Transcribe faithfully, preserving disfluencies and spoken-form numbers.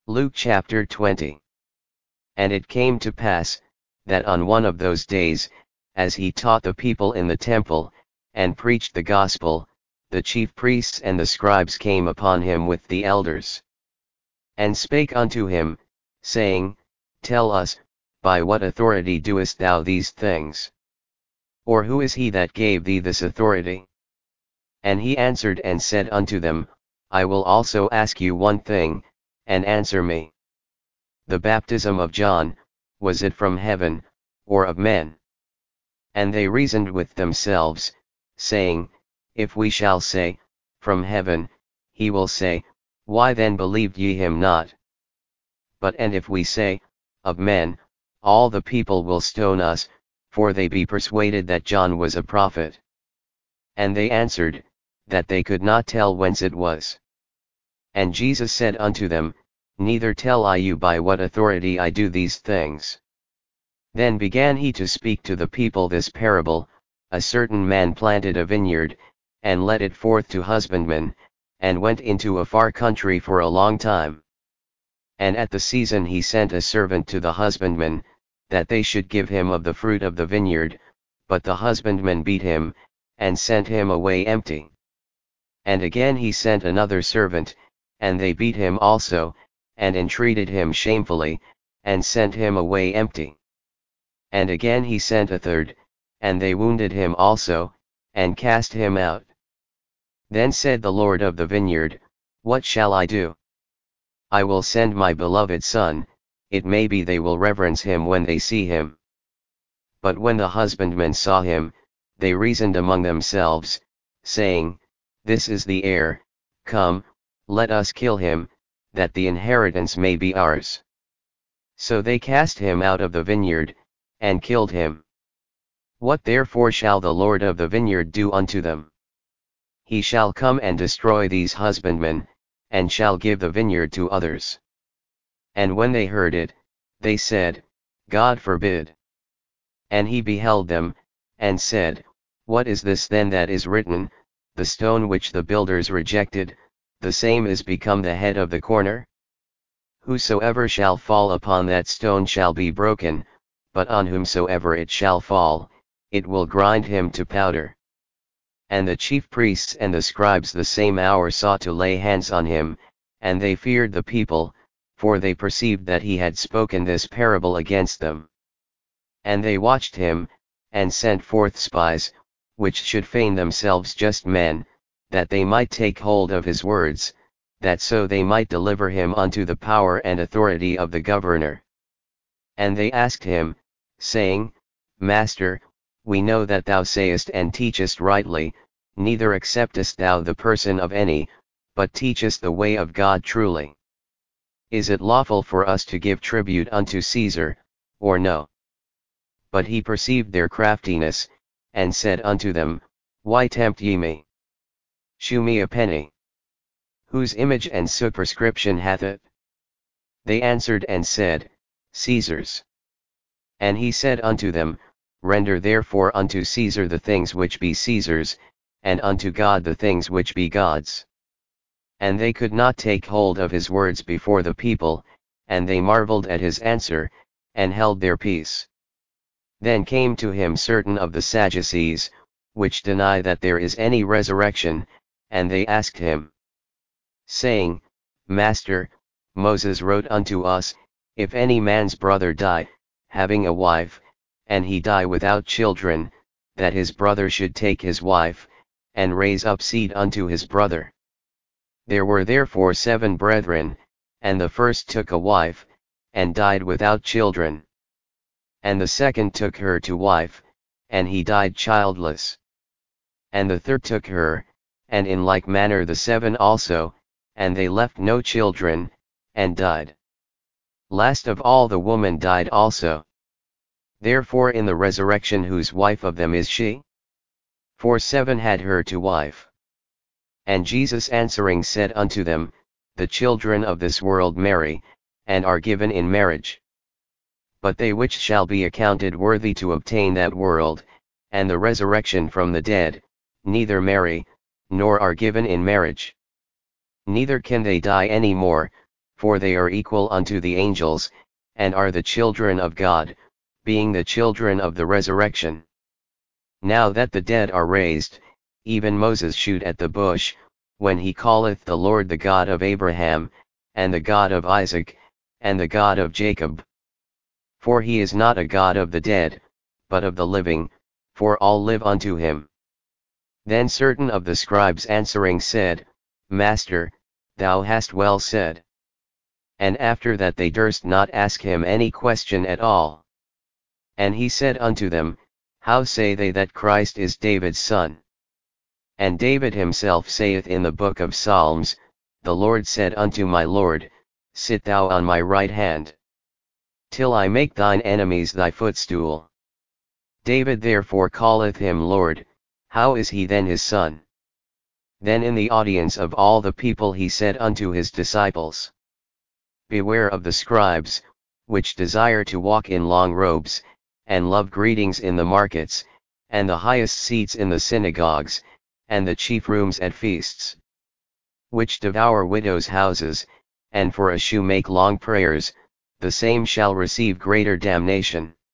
Luke chapter twenty. And it came to pass, that on one of those days, as he taught the people in the temple, and preached the gospel, the chief priests and the scribes came upon him with the elders, and spake unto him, saying, Tell us, by what authority doest thou these things? Or who is he that gave thee this authority? And he answered and said unto them, I will also ask you one thing, and answer me. The baptism of John, was it from heaven, or of men? And they reasoned with themselves, saying, If we shall say, From heaven, he will say, Why then believed ye him not? But and if we say, Of men, all the people will stone us, for they be persuaded that John was a prophet. And they answered, that they could not tell whence it was. And Jesus said unto them, Neither tell I you by what authority I do these things. Then began he to speak to the people this parable: A certain man planted a vineyard, and let it forth to husbandmen, and went into a far country for a long time. And at the season he sent a servant to the husbandmen, that they should give him of the fruit of the vineyard, but the husbandmen beat him, and sent him away empty. And again he sent another servant, and they beat him also, and entreated him shamefully, and sent him away empty. And again he sent a third, and they wounded him also, and cast him out. Then said the Lord of the vineyard, What shall I do? I will send my beloved son, it may be they will reverence him when they see him. But when the husbandmen saw him, they reasoned among themselves, saying, This is the heir, come, let us kill him, that the inheritance may be ours. So they cast him out of the vineyard, and killed him. What therefore shall the Lord of the vineyard do unto them? He shall come and destroy these husbandmen, and shall give the vineyard to others. And when they heard it, they said, God forbid. And he beheld them, and said, What is this then that is written, The stone which the builders rejected, the same is become the head of the corner? Whosoever shall fall upon that stone shall be broken, but on whomsoever it shall fall, it will grind him to powder. And the chief priests and the scribes the same hour sought to lay hands on him, and they feared the people, for they perceived that he had spoken this parable against them. And they watched him, and sent forth spies, which should feign themselves just men, that they might take hold of his words, that so they might deliver him unto the power and authority of the governor. And they asked him, saying, Master, we know that thou sayest and teachest rightly, neither acceptest thou the person of any, but teachest the way of God truly. Is it lawful for us to give tribute unto Caesar, or no? But he perceived their craftiness, and said unto them, Why tempt ye me? Shew me a penny. Whose image and superscription hath it? They answered and said, Caesar's. And he said unto them, Render therefore unto Caesar the things which be Caesar's, and unto God the things which be God's. And they could not take hold of his words before the people, and they marveled at his answer, and held their peace. Then came to him certain of the Sadducees, which deny that there is any resurrection, and they asked him, saying, Master, Moses wrote unto us, If any man's brother die, having a wife, and he die without children, that his brother should take his wife, and raise up seed unto his brother. There were therefore seven brethren, and the first took a wife, and died without children. And the second took her to wife, and he died childless. And the third took her, and in like manner the seven also, and they left no children, and died. Last of all the woman died also. Therefore in the resurrection whose wife of them is she? For seven had her to wife. And Jesus answering said unto them, The children of this world marry, and are given in marriage. But they which shall be accounted worthy to obtain that world, and the resurrection from the dead, neither marry, nor are given in marriage. Neither can they die any more, for they are equal unto the angels, and are the children of God, being the children of the resurrection. Now that the dead are raised, even Moses shoot at the bush, when he calleth the Lord the God of Abraham, and the God of Isaac, and the God of Jacob. For he is not a God of the dead, but of the living, for all live unto him. Then certain of the scribes answering said, Master, thou hast well said. And after that they durst not ask him any question at all. And he said unto them, How say they that Christ is David's son? And David himself saith in the book of Psalms, The Lord said unto my Lord, Sit thou on my right hand, till I make thine enemies thy footstool. David therefore calleth him Lord. How is he then his son? Then in the audience of all the people he said unto his disciples, Beware of the scribes, which desire to walk in long robes, and love greetings in the markets, and the highest seats in the synagogues, and the chief rooms at feasts, which devour widows' houses, and for a shew make long prayers, the same shall receive greater damnation.